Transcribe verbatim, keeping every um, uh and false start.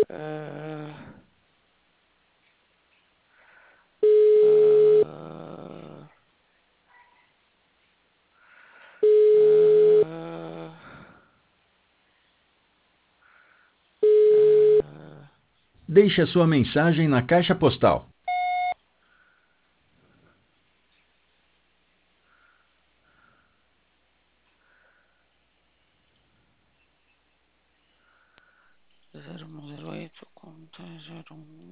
Uh, uh, uh, uh. Deixe a sua mensagem na caixa postal. zero um zero oito, conta zero um.